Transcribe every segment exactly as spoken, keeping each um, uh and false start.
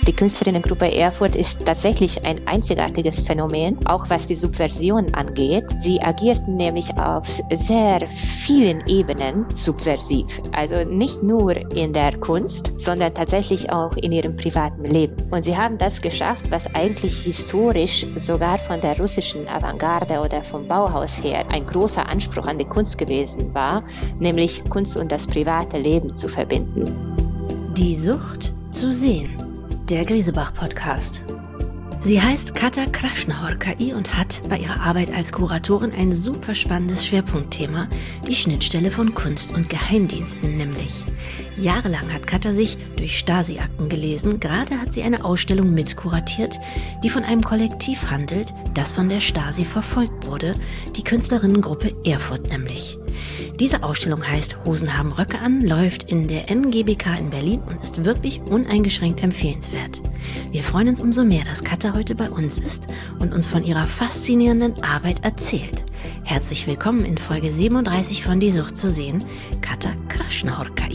Die Künstlerinnengruppe Erfurt ist tatsächlich ein einzigartiges Phänomen, auch was die Subversion angeht. Sie agierten nämlich auf sehr vielen Ebenen subversiv. Also nicht nur in der Kunst, sondern tatsächlich auch in ihrem privaten Leben. Und sie haben das geschafft, was eigentlich historisch sogar von der russischen Avantgarde oder vom Bauhaus her ein großer Anspruch an die Kunst gewesen war, nämlich Kunst und das private Leben zu verbinden. Die Sucht zu sehen. Der Griesebach-Podcast. Sie heißt Kata Krasznahorkai und hat bei ihrer Arbeit als Kuratorin ein super spannendes Schwerpunktthema, die Schnittstelle von Kunst und Geheimdiensten nämlich. Jahrelang hat Kata sich durch Stasi-Akten gelesen, gerade hat sie eine Ausstellung mitkuratiert, die von einem Kollektiv handelt, das von der Stasi verfolgt wurde, die Künstlerinnengruppe Erfurt nämlich. Diese Ausstellung heißt Hosen haben Röcke an, läuft in der N G B K in Berlin und ist wirklich uneingeschränkt empfehlenswert. Wir freuen uns umso mehr, dass Kata heute bei uns ist und uns von ihrer faszinierenden Arbeit erzählt. Herzlich willkommen in Folge siebenunddreißig von Die Sucht zu sehen, Kata Krasznahorkai.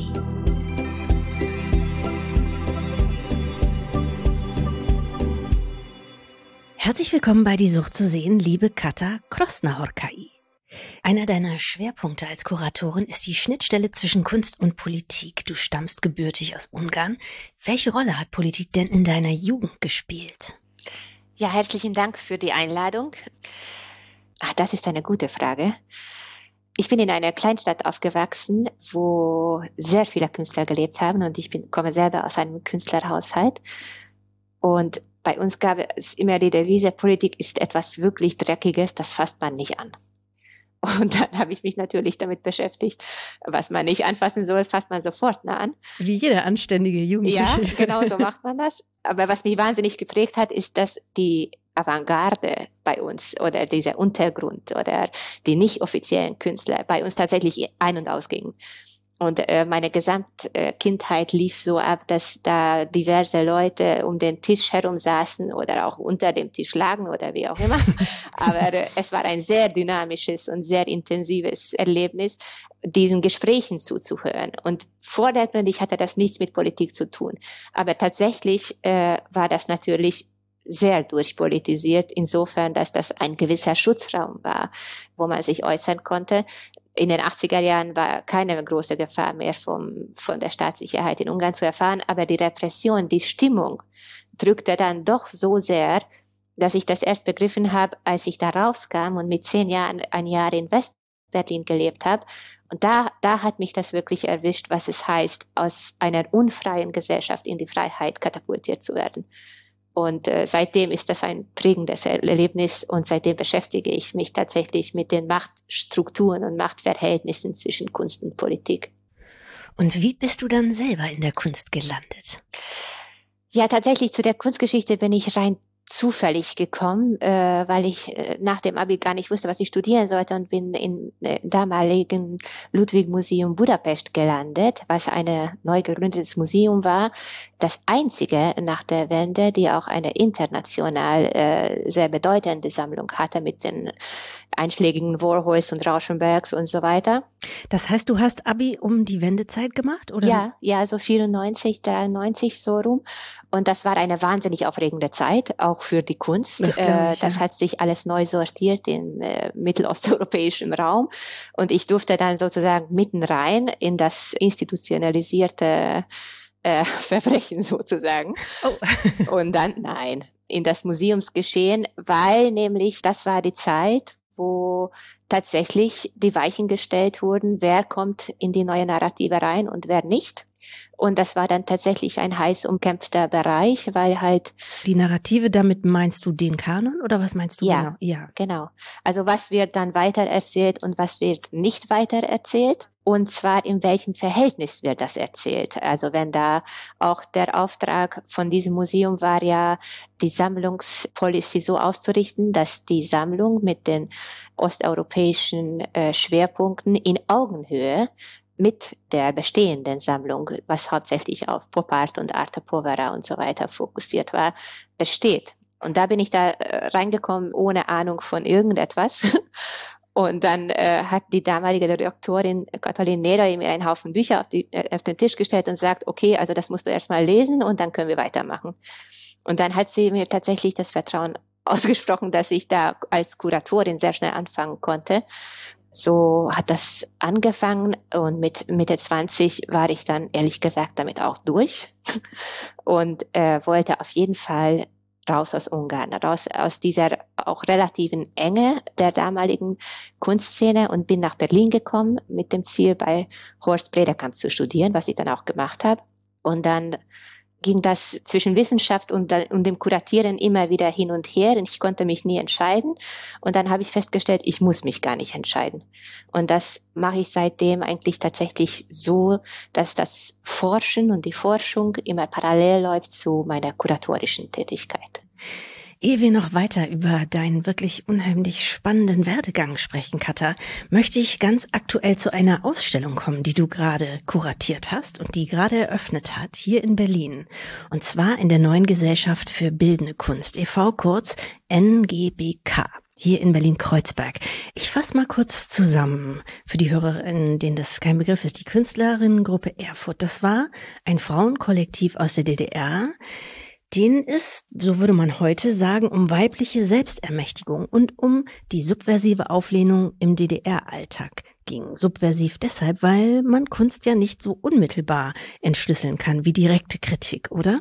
Herzlich willkommen bei Die Sucht zu sehen, liebe Kata Krasznahorkai. Einer deiner Schwerpunkte als Kuratorin ist die Schnittstelle zwischen Kunst und Politik. Du stammst gebürtig aus Ungarn. Welche Rolle hat Politik denn in deiner Jugend gespielt? Ja, herzlichen Dank für die Einladung. Ach, das ist eine gute Frage. Ich bin in einer Kleinstadt aufgewachsen, wo sehr viele Künstler gelebt haben und ich bin, komme selber aus einem Künstlerhaushalt. Und bei uns gab es immer die Devise, Politik ist etwas wirklich Dreckiges, das fasst man nicht an. Und dann habe ich mich natürlich damit beschäftigt, was man nicht anfassen soll, fasst man sofort nah an. Wie jeder anständige Jugendliche. Ja, genau so macht man das. Aber was mich wahnsinnig geprägt hat, ist, dass die Avantgarde bei uns oder dieser Untergrund oder die nicht offiziellen Künstler bei uns tatsächlich ein- und ausgingen. Und äh, meine Gesamtkindheit lief so ab, dass da diverse Leute um den Tisch herum saßen oder auch unter dem Tisch lagen oder wie auch immer. Aber äh, es war ein sehr dynamisches und sehr intensives Erlebnis, diesen Gesprächen zuzuhören. Und vordergründig hatte das nichts mit Politik zu tun. Aber tatsächlich äh, war das natürlich sehr durchpolitisiert, insofern, dass das ein gewisser Schutzraum war, wo man sich äußern konnte. In den achtziger Jahren war keine große Gefahr mehr vom, von der Staatssicherheit in Ungarn zu erfahren, aber die Repression, die Stimmung drückte dann doch so sehr, dass ich das erst begriffen habe, als ich da rauskam und mit zehn Jahren ein Jahr in Westberlin gelebt habe. Und da, da hat mich das wirklich erwischt, was es heißt, aus einer unfreien Gesellschaft in die Freiheit katapultiert zu werden. Und äh, seitdem ist das ein prägendes Erlebnis und seitdem beschäftige ich mich tatsächlich mit den Machtstrukturen und Machtverhältnissen zwischen Kunst und Politik. Und wie bist du dann selber in der Kunst gelandet? Ja, tatsächlich zu der Kunstgeschichte bin ich rein zufällig gekommen, äh, weil ich äh, nach dem Abi gar nicht wusste, was ich studieren sollte und bin im äh, damaligen Ludwig-Museum Budapest gelandet, was ein neu gegründetes Museum war, das einzige nach der Wende, die auch eine international äh, sehr bedeutende Sammlung hatte mit den einschlägigen Warhols und Rauschenbergs und so weiter. Das heißt, du hast Abi um die Wendezeit gemacht, oder? Ja, ja, so vierundneunzig, dreiundneunzig so rum. Und das war eine wahnsinnig aufregende Zeit, auch für die Kunst. Das, äh, ich, das ja. hat sich alles neu sortiert im äh, mittelosteuropäischen Raum. Und ich durfte dann sozusagen mitten rein in das institutionalisierte äh, Verbrechen sozusagen. Oh. Und dann, nein, in das Museumsgeschehen, weil nämlich das war die Zeit, wo tatsächlich die Weichen gestellt wurden, wer kommt in die neue Narrative rein und wer nicht. Und das war dann tatsächlich ein heiß umkämpfter Bereich, weil halt... Die Narrative, damit meinst du den Kanon oder was meinst du ja, genau? Ja, genau. Also was wird dann weitererzählt und was wird nicht weitererzählt? Und zwar in welchem Verhältnis wird das erzählt? Also wenn da auch der Auftrag von diesem Museum war ja, die Sammlungspolicy so auszurichten, dass die Sammlung mit den osteuropäischen äh, Schwerpunkten in Augenhöhe mit der bestehenden Sammlung, was hauptsächlich auf Pop Art und Arte Povera und so weiter fokussiert war, besteht. Und da bin ich da äh, reingekommen ohne Ahnung von irgendetwas Und dann äh, hat die damalige Direktorin Katalin Neder mir einen Haufen Bücher auf, die, äh, auf den Tisch gestellt und sagt, okay, also das musst du erstmal lesen und dann können wir weitermachen. Und dann hat sie mir tatsächlich das Vertrauen ausgesprochen, dass ich da als Kuratorin sehr schnell anfangen konnte. So hat das angefangen und mit Mitte zwanzig war ich dann ehrlich gesagt damit auch durch und äh, wollte auf jeden Fall raus aus Ungarn, raus aus dieser auch relativen Enge der damaligen Kunstszene und bin nach Berlin gekommen mit dem Ziel, bei Horst Brederkamp zu studieren, was ich dann auch gemacht habe. Und dann ging das zwischen Wissenschaft und, und dem Kuratieren immer wieder hin und her und ich konnte mich nie entscheiden. Und dann habe ich festgestellt, ich muss mich gar nicht entscheiden. Und das mache ich seitdem eigentlich tatsächlich so, dass das Forschen und die Forschung immer parallel läuft zu meiner kuratorischen Tätigkeit. Ehe wir noch weiter über deinen wirklich unheimlich spannenden Werdegang sprechen, Kata, möchte ich ganz aktuell zu einer Ausstellung kommen, die du gerade kuratiert hast und die gerade eröffnet hat, hier in Berlin. Und zwar in der Neuen Gesellschaft für Bildende Kunst, e V kurz N G B K. Hier in Berlin-Kreuzberg. Ich fasse mal kurz zusammen für die Hörerinnen, denen das kein Begriff ist. Die Künstlerinnengruppe Erfurt, das war ein Frauenkollektiv aus der D D R, denen es, so würde man heute sagen, um weibliche Selbstermächtigung und um die subversive Auflehnung im D D R-Alltag ging. Subversiv deshalb, weil man Kunst ja nicht so unmittelbar entschlüsseln kann wie direkte Kritik, oder?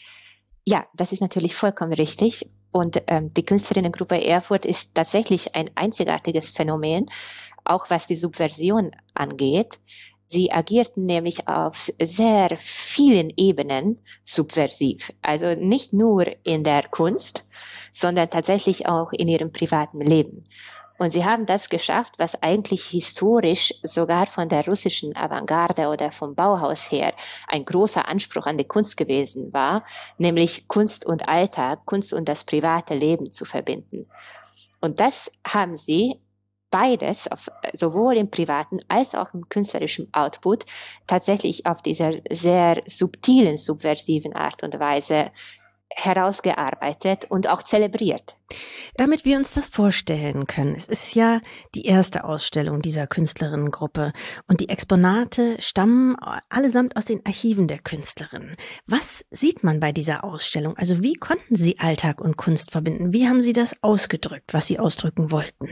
Ja, das ist natürlich vollkommen richtig. Und ähm, die Künstlerinnengruppe Erfurt ist tatsächlich ein einzigartiges Phänomen, auch was die Subversion angeht. Sie agierten nämlich auf sehr vielen Ebenen subversiv. Also nicht nur in der Kunst, sondern tatsächlich auch in ihrem privaten Leben. Und sie haben das geschafft, was eigentlich historisch sogar von der russischen Avantgarde oder vom Bauhaus her ein großer Anspruch an die Kunst gewesen war, nämlich Kunst und Alltag, Kunst und das private Leben zu verbinden. Und das haben sie beides, auf, sowohl im privaten als auch im künstlerischen Output, tatsächlich auf dieser sehr subtilen, subversiven Art und Weise herausgearbeitet und auch zelebriert. Damit wir uns das vorstellen können, es ist ja die erste Ausstellung dieser Künstlerinnengruppe und die Exponate stammen allesamt aus den Archiven der Künstlerinnen. Was sieht man bei dieser Ausstellung? Also wie konnten Sie Alltag und Kunst verbinden? Wie haben Sie das ausgedrückt, was Sie ausdrücken wollten?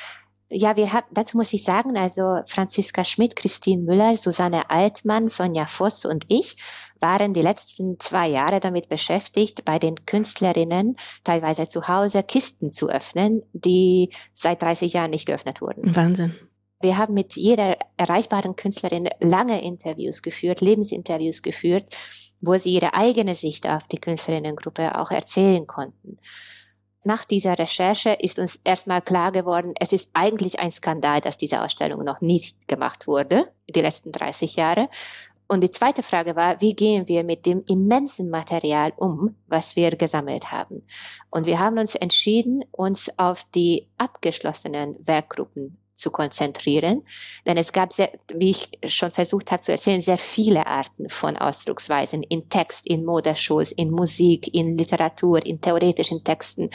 Ja, wir haben, dazu muss ich sagen, also Franziska Schmidt, Christine Müller, Susanne Altmann, Sonja Voss und ich waren die letzten zwei Jahre damit beschäftigt, bei den Künstlerinnen teilweise zu Hause Kisten zu öffnen, die seit dreißig Jahren nicht geöffnet wurden. Wahnsinn. Wir haben mit jeder erreichbaren Künstlerin lange Interviews geführt, Lebensinterviews geführt, wo sie ihre eigene Sicht auf die Künstlerinnengruppe auch erzählen konnten. Nach dieser Recherche ist uns erstmal klar geworden, es ist eigentlich ein Skandal, dass diese Ausstellung noch nicht gemacht wurde, die letzten dreißig Jahre. Und die zweite Frage war, wie gehen wir mit dem immensen Material um, was wir gesammelt haben? Und wir haben uns entschieden, uns auf die abgeschlossenen Werkgruppen zu konzentrieren, denn es gab, sehr, wie ich schon versucht habe zu erzählen, sehr viele Arten von Ausdrucksweisen in Text, in Modeshows, in Musik, in Literatur, in theoretischen Texten.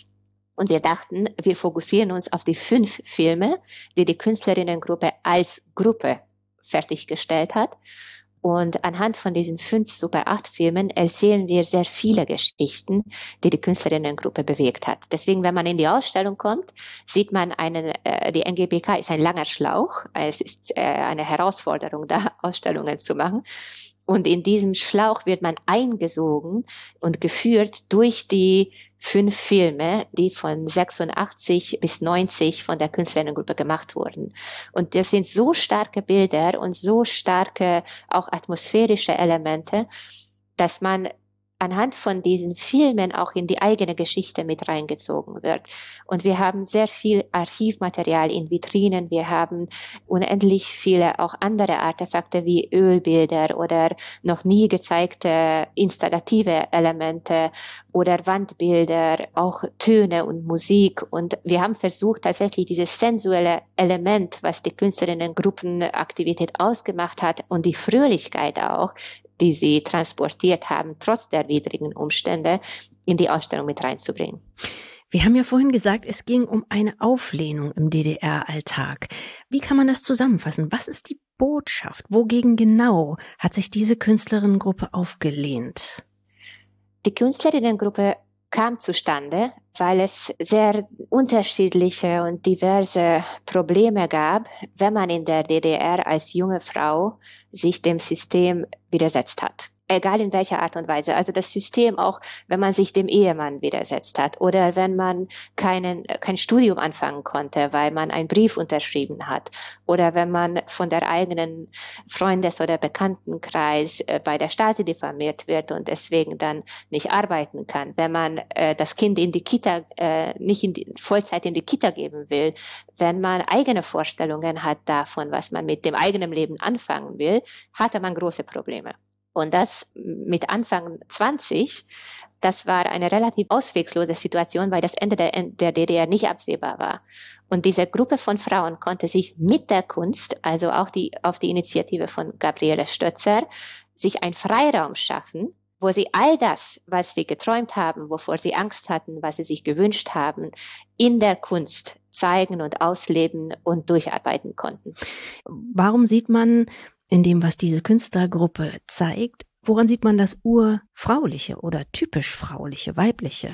Und wir dachten, wir fokussieren uns auf die fünf Filme, die die Künstlerinnengruppe als Gruppe fertiggestellt hat. Und anhand von diesen fünf Super acht Filmen erzählen wir sehr viele Geschichten, die die Künstlerinnengruppe bewegt hat. Deswegen, wenn man in die Ausstellung kommt, sieht man einen, äh, die N G B K ist ein langer Schlauch. Es ist äh, eine Herausforderung, da Ausstellungen zu machen. Und in diesem Schlauch wird man eingesogen und geführt durch die fünf Filme, die von sechsundachtzig bis neunzig von der Künstlerinnengruppe gemacht wurden. Und das sind so starke Bilder und so starke auch atmosphärische Elemente, dass man anhand von diesen Filmen auch in die eigene Geschichte mit reingezogen wird. Und wir haben sehr viel Archivmaterial in Vitrinen. Wir haben unendlich viele auch andere Artefakte wie Ölbilder oder noch nie gezeigte installative Elemente oder Wandbilder, auch Töne und Musik. Und wir haben versucht, tatsächlich dieses sensuelle Element, was die Künstlerinnengruppenaktivität ausgemacht hat und die Fröhlichkeit auch, die sie transportiert haben, trotz der widrigen Umstände, in die Ausstellung mit reinzubringen. Wir haben ja vorhin gesagt, es ging um eine Auflehnung im D D R-Alltag. Wie kann man das zusammenfassen? Was ist die Botschaft? Wogegen genau hat sich diese Künstlerinnengruppe aufgelehnt? Die Künstlerinnengruppe kam zustande, weil es sehr unterschiedliche und diverse Probleme gab, wenn man in der D D R als junge Frau sich dem System widersetzt hat. Egal in welcher Art und Weise. Also das System auch, wenn man sich dem Ehemann widersetzt hat oder wenn man keinen, kein Studium anfangen konnte, weil man einen Brief unterschrieben hat oder wenn man von der eigenen Freundes- oder Bekanntenkreis äh, bei der Stasi diffamiert wird und deswegen dann nicht arbeiten kann, wenn man äh, das Kind in die Kita, äh, nicht in die, Vollzeit in die Kita geben will, wenn man eigene Vorstellungen hat davon, was man mit dem eigenen Leben anfangen will, hatte man große Probleme. Und das mit Anfang zwanzig, das war eine relativ auswegslose Situation, weil das Ende der, der D D R nicht absehbar war. Und diese Gruppe von Frauen konnte sich mit der Kunst, also auch die, auf die Initiative von Gabriele Stötzer, sich einen Freiraum schaffen, wo sie all das, was sie geträumt haben, wovor sie Angst hatten, was sie sich gewünscht haben, in der Kunst zeigen und ausleben und durcharbeiten konnten. Warum sieht man in dem, was diese Künstlergruppe zeigt, woran sieht man das urfrauliche oder typisch frauliche, weibliche?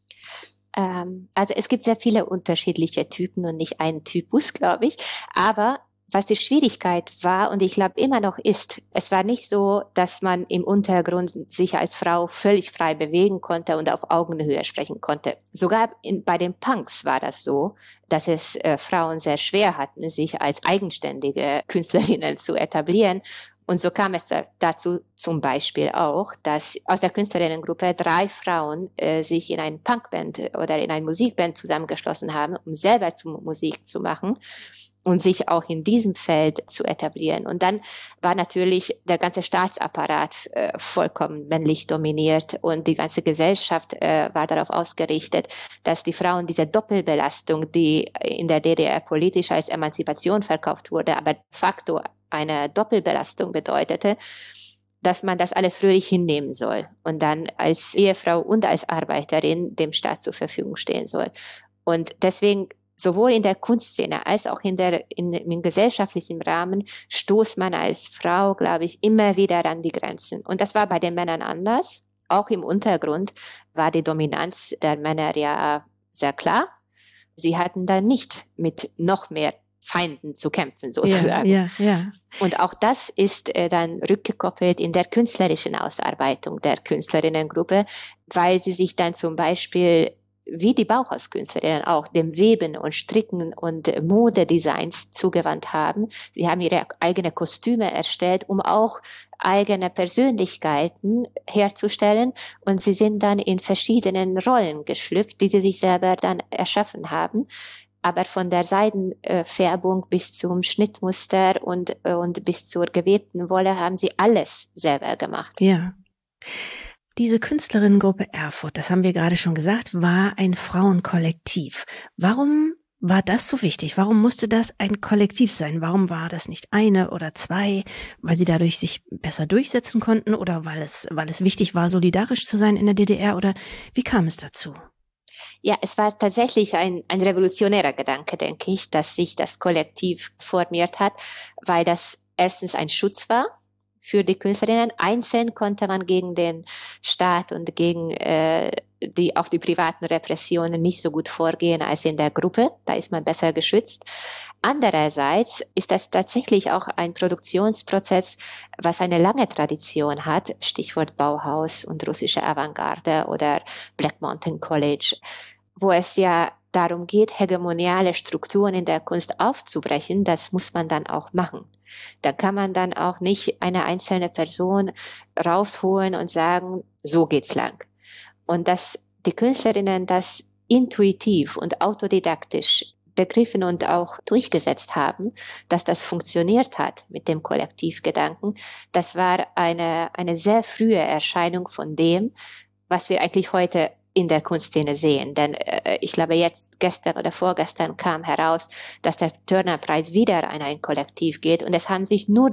Ähm, also es gibt sehr viele unterschiedliche Typen und nicht einen Typus, glaube ich. Aber was die Schwierigkeit war und ich glaube immer noch ist, es war nicht so, dass man im Untergrund sich als Frau völlig frei bewegen konnte und auf Augenhöhe sprechen konnte. Sogar in, bei den Punks war das so, dass es äh, Frauen sehr schwer hatten, sich als eigenständige Künstlerinnen zu etablieren. Und so kam es dazu zum Beispiel auch, dass aus der Künstlerinnengruppe drei Frauen äh, sich in eine Punkband oder in eine Musikband zusammengeschlossen haben, um selber zu Musik zu machen und sich auch in diesem Feld zu etablieren. Und dann war natürlich der ganze Staatsapparat äh, vollkommen männlich dominiert und die ganze Gesellschaft äh, war darauf ausgerichtet, dass die Frauen diese Doppelbelastung, die in der D D R politisch als Emanzipation verkauft wurde, aber de facto eine Doppelbelastung bedeutete, dass man das alles fröhlich hinnehmen soll und dann als Ehefrau und als Arbeiterin dem Staat zur Verfügung stehen soll. Und deswegen sowohl in der Kunstszene als auch in der, in, im gesellschaftlichen Rahmen stoßt man als Frau, glaube ich, immer wieder an die Grenzen. Und das war bei den Männern anders. Auch im Untergrund war die Dominanz der Männer ja sehr klar. Sie hatten da nicht mit noch mehr Feinden zu kämpfen, sozusagen. Ja, ja, ja. Und auch das ist äh, dann rückgekoppelt in der künstlerischen Ausarbeitung der Künstlerinnengruppe, weil sie sich dann zum Beispiel wie die Bauhauskünstlerinnen auch dem Weben und Stricken und Modedesigns zugewandt haben. Sie haben ihre eigene Kostüme erstellt, um auch eigene Persönlichkeiten herzustellen. Und sie sind dann in verschiedenen Rollen geschlüpft, die sie sich selber dann erschaffen haben. Aber von der Seidenfärbung bis zum Schnittmuster und, und bis zur gewebten Wolle haben sie alles selber gemacht. Ja. Diese Künstlerinnengruppe Erfurt, das haben wir gerade schon gesagt, war ein Frauenkollektiv. Warum war das so wichtig? Warum musste das ein Kollektiv sein? Warum war das nicht eine oder zwei? Weil sie dadurch sich besser durchsetzen konnten oder weil es, weil es wichtig war, solidarisch zu sein in der D D R? Oder wie kam es dazu? Ja, es war tatsächlich ein, ein revolutionärer Gedanke, denke ich, dass sich das Kollektiv formiert hat, weil das erstens ein Schutz war für die Künstlerinnen. Einzeln konnte man gegen den Staat und gegen äh, die, auch die privaten Repressionen nicht so gut vorgehen als in der Gruppe. Da ist man besser geschützt. Andererseits ist das tatsächlich auch ein Produktionsprozess, was eine lange Tradition hat. Stichwort Bauhaus und russische Avantgarde oder Black Mountain College, wo es ja darum geht, hegemoniale Strukturen in der Kunst aufzubrechen. Das muss man dann auch machen. Da kann man dann auch nicht eine einzelne Person rausholen und sagen, so geht's lang. Und dass die Künstlerinnen das intuitiv und autodidaktisch begriffen und auch durchgesetzt haben, dass das funktioniert hat mit dem Kollektivgedanken, das war eine, eine sehr frühe Erscheinung von dem, was wir eigentlich heute in der Kunstszene sehen. Denn äh, ich glaube, jetzt, gestern oder vorgestern kam heraus, dass der Turner-Preis wieder an ein Kollektiv geht und es haben sich nur noch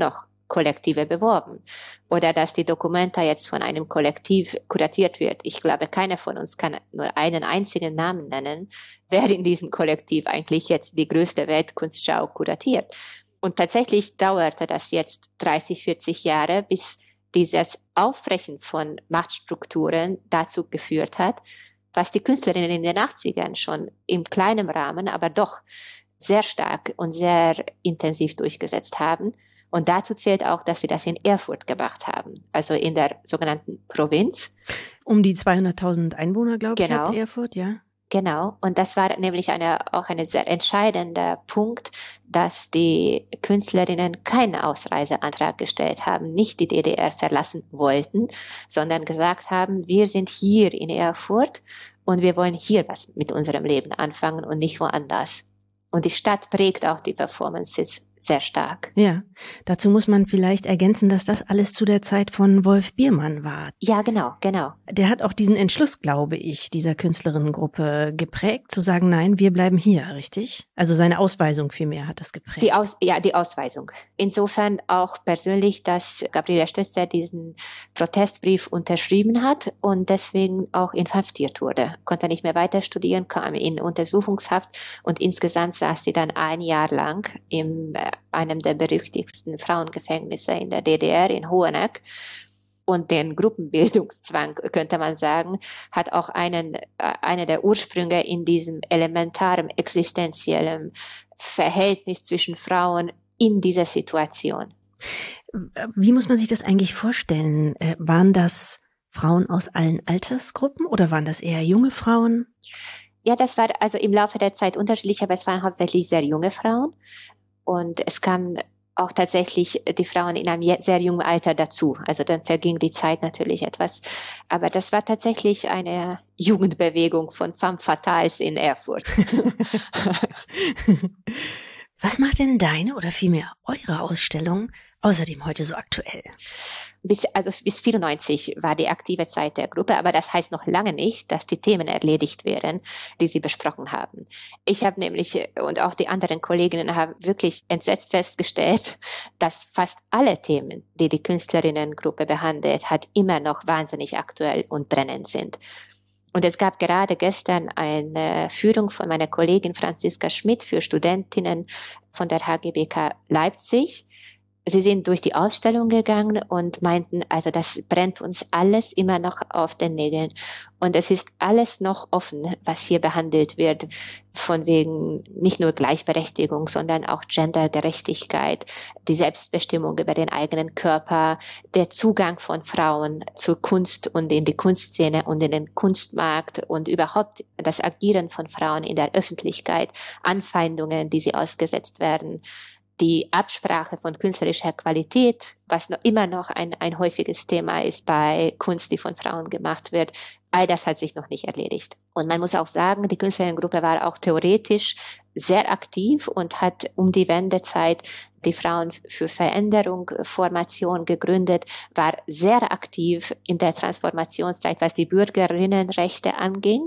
Kollektive beworben oder dass die Documenta jetzt von einem Kollektiv kuratiert wird. Ich glaube, keiner von uns kann nur einen einzigen Namen nennen, wer in diesem Kollektiv eigentlich jetzt die größte Weltkunstschau kuratiert. Und tatsächlich dauerte das jetzt dreißig, vierzig Jahre, bis dieses Aufbrechen von Machtstrukturen dazu geführt hat, was die Künstlerinnen in den achtzigern schon im kleinen Rahmen, aber doch sehr stark und sehr intensiv durchgesetzt haben. Und dazu zählt auch, dass sie das in Erfurt gemacht haben, also in der sogenannten Provinz. Um die zweihunderttausend Einwohner, glaube genau. ich, hat Erfurt, ja. Genau, und das war nämlich eine, auch ein sehr entscheidender Punkt, dass die Künstlerinnen keinen Ausreiseantrag gestellt haben, nicht die D D R verlassen wollten, sondern gesagt haben, wir sind hier in Erfurt und wir wollen hier was mit unserem Leben anfangen und nicht woanders. Und die Stadt prägt auch die Performances sehr stark. Ja, dazu muss man vielleicht ergänzen, dass das alles zu der Zeit von Wolf Biermann war. Ja, genau, genau. Der hat auch diesen Entschluss, glaube ich, dieser Künstlerinnengruppe geprägt, zu sagen, nein, wir bleiben hier, richtig? Also seine Ausweisung vielmehr hat das geprägt. Die Aus, ja, die Ausweisung. Insofern auch persönlich, dass Gabriela Stötzer diesen Protestbrief unterschrieben hat und deswegen auch inhaftiert wurde. Konnte nicht mehr weiter studieren, kam in Untersuchungshaft und insgesamt saß sie dann ein Jahr lang im einem der berüchtigsten Frauengefängnisse in der D D R in Hoheneck. Und den Gruppenbildungszwang, könnte man sagen, hat auch einen, eine der Ursprünge in diesem elementaren existenziellen Verhältnis zwischen Frauen in dieser Situation. Wie muss man sich das eigentlich vorstellen? Waren das Frauen aus allen Altersgruppen oder waren das eher junge Frauen? Ja, das war also im Laufe der Zeit unterschiedlich, aber es waren hauptsächlich sehr junge Frauen. Und es kamen auch tatsächlich die Frauen in einem sehr jungen Alter dazu. Also dann verging die Zeit natürlich etwas. Aber das war tatsächlich eine Jugendbewegung von Femme Fatales in Erfurt. Was macht denn deine oder vielmehr eure Ausstellung außerdem heute so aktuell? Bis, also bis vierundneunzig war die aktive Zeit der Gruppe, aber das heißt noch lange nicht, dass die Themen erledigt wären, die sie besprochen haben. Ich habe nämlich und auch die anderen Kolleginnen haben wirklich entsetzt festgestellt, dass fast alle Themen, die die Künstlerinnengruppe behandelt hat, immer noch wahnsinnig aktuell und brennend sind. Und es gab gerade gestern eine Führung von meiner Kollegin Franziska Schmidt für Studentinnen von der H G B K Leipzig. Sie sind durch die Ausstellung gegangen und meinten, also das brennt uns alles immer noch auf den Nägeln. Und es ist alles noch offen, was hier behandelt wird, von wegen nicht nur Gleichberechtigung, sondern auch Gendergerechtigkeit, die Selbstbestimmung über den eigenen Körper, der Zugang von Frauen zur Kunst und in die Kunstszene und in den Kunstmarkt und überhaupt das Agieren von Frauen in der Öffentlichkeit, Anfeindungen, die sie ausgesetzt werden. Die Absprache von künstlerischer Qualität, was noch immer noch ein, ein häufiges Thema ist bei Kunst, die von Frauen gemacht wird, all das hat sich noch nicht erledigt. Und man muss auch sagen, die Künstlerinnengruppe war auch theoretisch sehr aktiv und hat um die Wendezeit die Frauen für Veränderung Formation gegründet, war sehr aktiv in der Transformationszeit, was die Bürgerinnenrechte anging.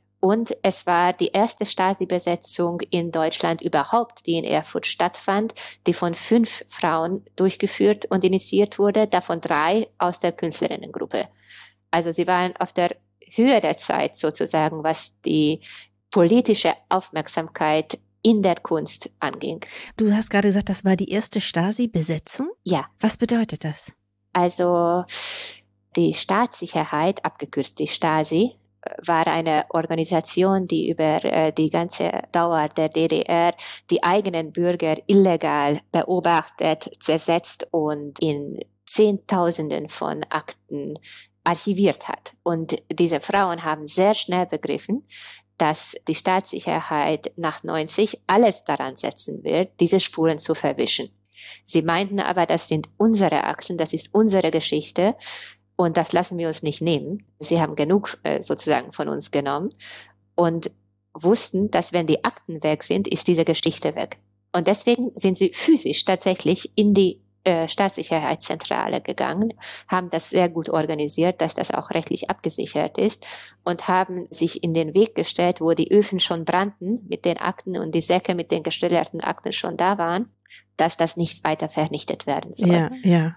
Und es war die erste Stasi-Besetzung in Deutschland überhaupt, die in Erfurt stattfand, die von fünf Frauen durchgeführt und initiiert wurde, davon drei aus der Künstlerinnengruppe. Also sie waren auf der Höhe der Zeit sozusagen, was die politische Aufmerksamkeit in der Kunst anging. Du hast gerade gesagt, das war die erste Stasi-Besetzung? Ja. Was bedeutet das? Also die Staatssicherheit, abgekürzt die Stasi, war eine Organisation, die über äh, die ganze Dauer der D D R die eigenen Bürger illegal beobachtet, zersetzt und in Zehntausenden von Akten archiviert hat. Und diese Frauen haben sehr schnell begriffen, dass die Staatssicherheit nach neunzig alles daran setzen wird, diese Spuren zu verwischen. Sie meinten aber, das sind unsere Akten, das ist unsere Geschichte. Und das lassen wir uns nicht nehmen. Sie haben genug äh, sozusagen von uns genommen und wussten, dass wenn die Akten weg sind, ist diese Geschichte weg. Und deswegen sind sie physisch tatsächlich in die äh, Staatssicherheitszentrale gegangen, haben das sehr gut organisiert, dass das auch rechtlich abgesichert ist und haben sich in den Weg gestellt, wo die Öfen schon brannten mit den Akten und die Säcke mit den geschilderten Akten schon da waren. dass das nicht weiter vernichtet werden soll. Ja, ja.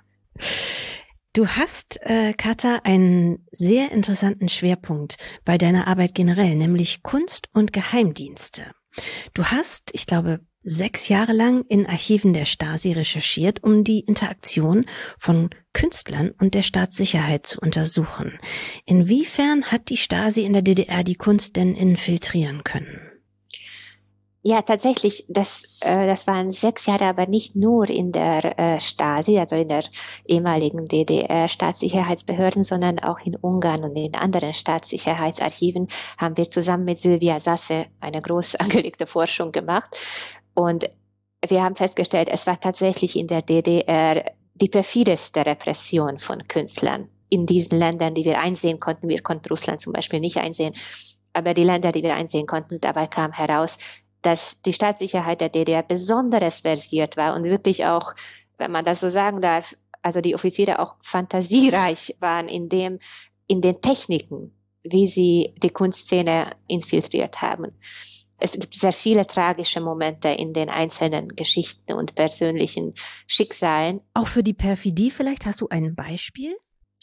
Du hast, äh, Kata, einen sehr interessanten Schwerpunkt bei deiner Arbeit generell, nämlich Kunst und Geheimdienste. Du hast, ich glaube, sechs Jahre lang in Archiven der Stasi recherchiert, um die Interaktion von Künstlern und der Staatssicherheit zu untersuchen. Inwiefern hat die Stasi in der D D R die Kunst denn infiltrieren können? Ja, tatsächlich, das, äh, das waren sechs Jahre, aber nicht nur in der äh, Stasi, also in der ehemaligen D D R-Staatssicherheitsbehörden, sondern auch in Ungarn und in anderen Staatssicherheitsarchiven haben wir zusammen mit Sylvia Sasse eine groß angelegte Forschung gemacht. Und wir haben festgestellt, es war tatsächlich in der D D R die perfideste Repression von Künstlern in diesen Ländern, die wir einsehen konnten. Wir konnten Russland zum Beispiel nicht einsehen, aber die Länder, die wir einsehen konnten, dabei kam heraus, dass die Staatssicherheit der D D R besonders versiert war und wirklich auch, wenn man das so sagen darf, also die Offiziere auch fantasiereich waren in dem, in den Techniken, wie sie die Kunstszene infiltriert haben. Es gibt sehr viele tragische Momente in den einzelnen Geschichten und persönlichen Schicksalen. Auch für die Perfidie vielleicht? Hast du ein Beispiel?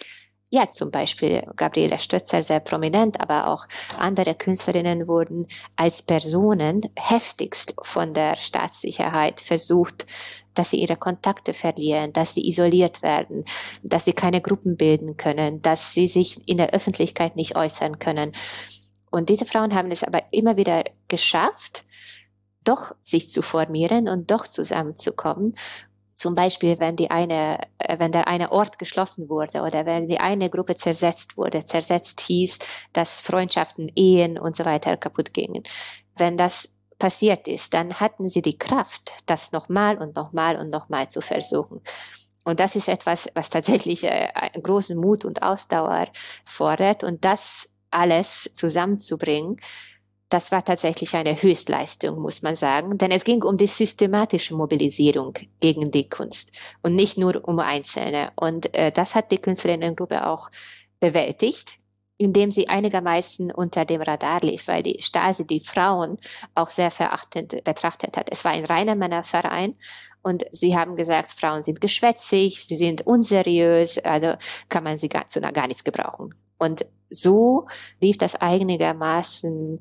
Ja, zum Beispiel Gabriele Stötzer, sehr prominent, aber auch andere Künstlerinnen wurden als Personen heftigst von der Staatssicherheit versucht, dass sie ihre Kontakte verlieren, dass sie isoliert werden, dass sie keine Gruppen bilden können, dass sie sich in der Öffentlichkeit nicht äußern können. Und diese Frauen haben es aber immer wieder geschafft, doch sich zu formieren und doch zusammenzukommen. Zum Beispiel, wenn die eine, wenn der eine Ort geschlossen wurde oder wenn die eine Gruppe zersetzt wurde. Zersetzt hieß, dass Freundschaften, Ehen und so weiter kaputt gingen. Wenn das passiert ist, dann hatten sie die Kraft, das nochmal und nochmal und nochmal zu versuchen. Und das ist etwas, was tatsächlich äh, einen großen Mut und Ausdauer fordert. Und das alles zusammenzubringen, das war tatsächlich eine Höchstleistung, muss man sagen, denn es ging um die systematische Mobilisierung gegen die Kunst und nicht nur um Einzelne. Und äh, das hat die Künstlerinnengruppe auch bewältigt, indem sie einigermaßen unter dem Radar lief, weil die Stasi die Frauen auch sehr verachtend betrachtet hat. Es war ein reiner Männerverein und sie haben gesagt, Frauen sind geschwätzig, sie sind unseriös, also kann man sie gar, zu gar nichts gebrauchen. Und so lief das einigermaßen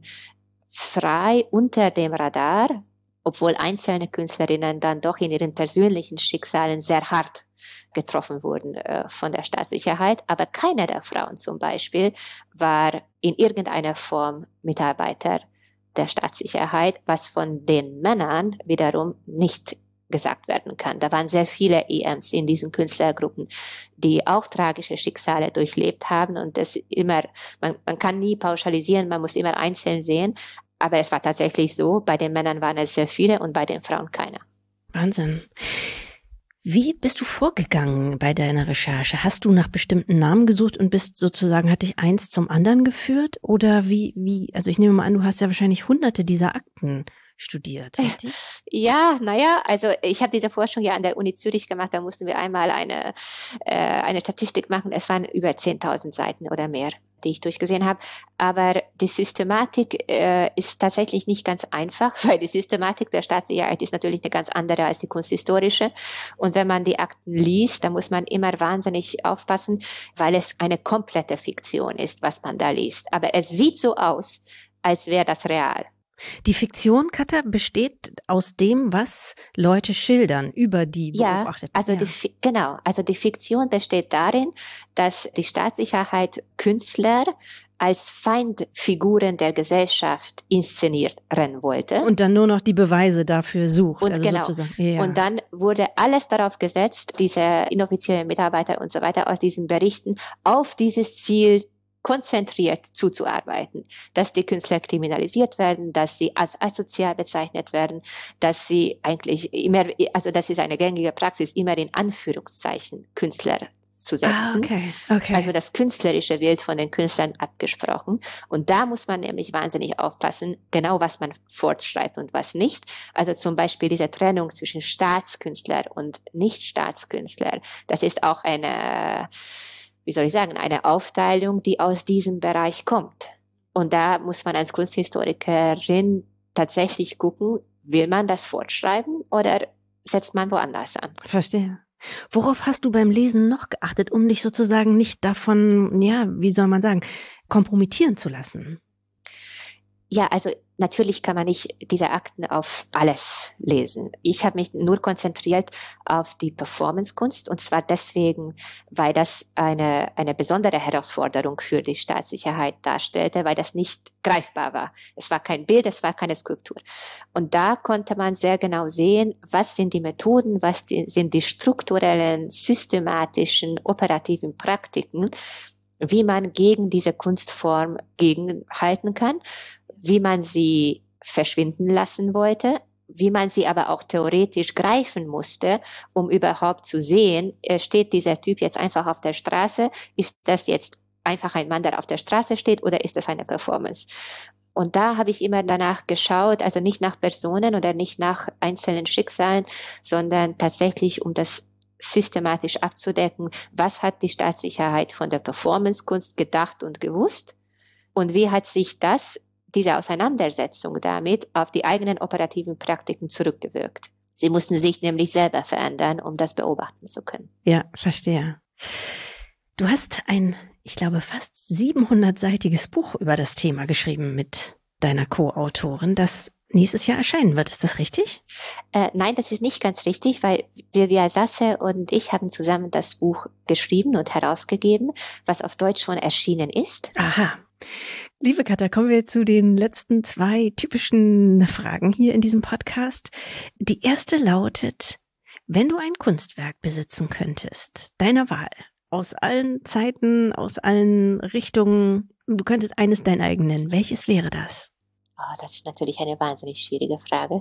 frei unter dem Radar, obwohl einzelne Künstlerinnen dann doch in ihren persönlichen Schicksalen sehr hart getroffen wurden äh, von der Staatssicherheit. Aber keine der Frauen zum Beispiel war in irgendeiner Form Mitarbeiter der Staatssicherheit, was von den Männern wiederum nicht gesagt werden kann. Da waren sehr viele E Ms in diesen Künstlergruppen, die auch tragische Schicksale durchlebt haben und das immer, man, man kann nie pauschalisieren, man muss immer einzeln sehen, aber es war tatsächlich so, bei den Männern waren es sehr viele und bei den Frauen keiner. Wahnsinn. Wie bist du vorgegangen bei deiner Recherche? Hast du nach bestimmten Namen gesucht und bist sozusagen, hat dich eins zum anderen geführt? Oder wie, wie, also ich nehme mal an, du hast ja wahrscheinlich hunderte dieser Akten studiert, richtig? Ja, naja, also ich habe diese Forschung ja an der Uni Zürich gemacht, da mussten wir einmal eine, äh, eine Statistik machen, es waren über zehntausend Seiten oder mehr, die ich durchgesehen habe, aber die Systematik äh, ist tatsächlich nicht ganz einfach, weil die Systematik der Staatssicherheit ist natürlich eine ganz andere als die kunsthistorische und wenn man die Akten liest, dann muss man immer wahnsinnig aufpassen, weil es eine komplette Fiktion ist, was man da liest, aber es sieht so aus, als wäre das real. Die Fiktion, Kata, besteht aus dem, was Leute schildern über die Beobachteten. Ja, also ja. die, genau, also die Fiktion besteht darin, dass die Staatssicherheit Künstler als Feindfiguren der Gesellschaft inszenieren wollte. Und dann nur noch die Beweise dafür sucht. Und also genau. sozusagen. Ja. Und dann wurde alles darauf gesetzt, diese inoffiziellen Mitarbeiter und so weiter aus diesen Berichten auf dieses Ziel konzentriert zuzuarbeiten, dass die Künstler kriminalisiert werden, dass sie als asozial bezeichnet werden, dass sie eigentlich immer, also das ist eine gängige Praxis, immer in Anführungszeichen Künstler zu setzen. Ah, okay, okay. Also das Künstlerische wird von den Künstlern abgesprochen. Und da muss man nämlich wahnsinnig aufpassen, genau was man fortschreibt und was nicht. Also zum Beispiel diese Trennung zwischen Staatskünstler und Nicht-Staatskünstler, das ist auch eine, wie soll ich sagen, eine Aufteilung, die aus diesem Bereich kommt. Und da muss man als Kunsthistorikerin tatsächlich gucken, will man das fortschreiben oder setzt man woanders an. Verstehe. Worauf hast du beim Lesen noch geachtet, um dich sozusagen nicht davon, ja, wie soll man sagen, kompromittieren zu lassen? Ja, also natürlich kann man nicht diese Akten auf alles lesen. Ich habe mich nur konzentriert auf die Performancekunst, und zwar deswegen, weil das eine, eine besondere Herausforderung für die Staatssicherheit darstellte, weil das nicht greifbar war. Es war kein Bild, es war keine Skulptur. Und da konnte man sehr genau sehen, was sind die Methoden, was die, sind die strukturellen, systematischen, operativen Praktiken, wie man gegen diese Kunstform gegenhalten kann, wie man sie verschwinden lassen wollte, wie man sie aber auch theoretisch greifen musste, um überhaupt zu sehen, steht dieser Typ jetzt einfach auf der Straße, ist das jetzt einfach ein Mann, der auf der Straße steht, oder ist das eine Performance? Und da habe ich immer danach geschaut, also nicht nach Personen oder nicht nach einzelnen Schicksalen, sondern tatsächlich um das systematisch abzudecken, was hat die Staatssicherheit von der Performancekunst gedacht und gewusst und wie hat sich das, diese Auseinandersetzung damit, auf die eigenen operativen Praktiken zurückgewirkt. Sie mussten sich nämlich selber verändern, um das beobachten zu können. Ja, verstehe. Du hast ein, ich glaube, fast siebenhundertseitiges Buch über das Thema geschrieben mit deiner Co-Autorin, das nächstes Jahr erscheinen wird. Ist das richtig? Äh, nein, das ist nicht ganz richtig, weil Silvia Sasse und ich haben zusammen das Buch geschrieben und herausgegeben, was auf Deutsch schon erschienen ist. Aha. Liebe Katha, kommen wir zu den letzten zwei typischen Fragen hier in diesem Podcast. Die erste lautet, wenn du ein Kunstwerk besitzen könntest, deiner Wahl, aus allen Zeiten, aus allen Richtungen, du könntest eines dein eigen nennen, welches wäre das? Oh, das ist natürlich eine wahnsinnig schwierige Frage.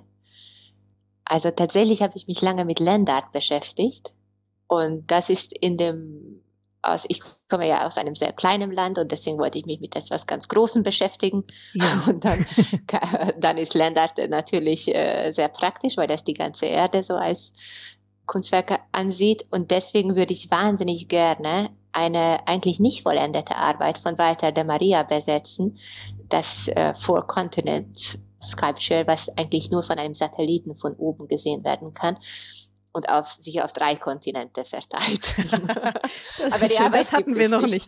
Also tatsächlich habe ich mich lange mit Landart beschäftigt und das ist in dem, aus, ich komme ja aus einem sehr kleinen Land und deswegen wollte ich mich mit etwas ganz Großem beschäftigen. Ja. Und dann, dann ist Landart natürlich äh, sehr praktisch, weil das die ganze Erde so als Kunstwerke ansieht und deswegen würde ich wahnsinnig gerne eine eigentlich nicht vollendete Arbeit von Walter de Maria besetzen, das äh, Four Continent Sculpture, was eigentlich nur von einem Satelliten von oben gesehen werden kann und auf, sich auf drei Kontinente verteilt. das Aber die schön, Arbeit das hatten wir noch nicht.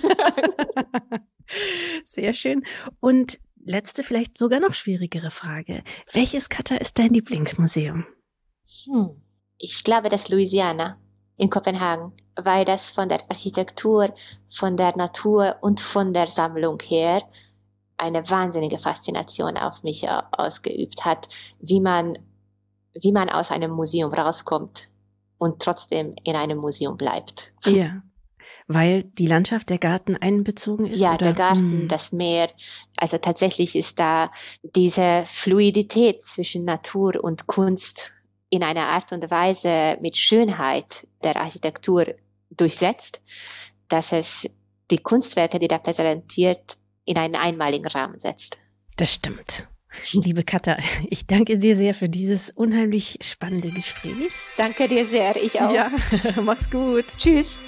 Sehr schön. Und letzte, vielleicht sogar noch schwierigere Frage. Welches, Katha, ist dein Lieblingsmuseum? Hm. Ich glaube, das Louisiana in Kopenhagen, weil das von der Architektur, von der Natur und von der Sammlung her eine wahnsinnige Faszination auf mich ausgeübt hat, wie man, wie man aus einem Museum rauskommt und trotzdem in einem Museum bleibt. Ja, weil die Landschaft, der Garten einbezogen ist? Ja, oder? Der Garten, hm. das Meer, also tatsächlich ist da diese Fluidität zwischen Natur und Kunst in einer Art und Weise mit Schönheit der Architektur durchsetzt, dass es die Kunstwerke, die da präsentiert, in einen einmaligen Rahmen setzt. Das stimmt. Liebe Katha, ich danke dir sehr für dieses unheimlich spannende Gespräch. Danke dir sehr, ich auch. Ja, mach's gut. Tschüss.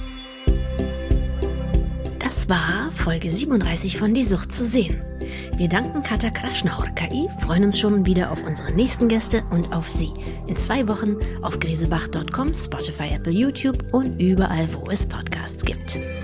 Das war Folge siebenunddreißig von Die Sucht zu sehen. Wir danken Katha Kraschnahor-K I, freuen uns schon wieder auf unsere nächsten Gäste und auf Sie. In zwei Wochen auf grisebach Punkt com, Spotify, Apple, YouTube und überall, wo es Podcasts gibt.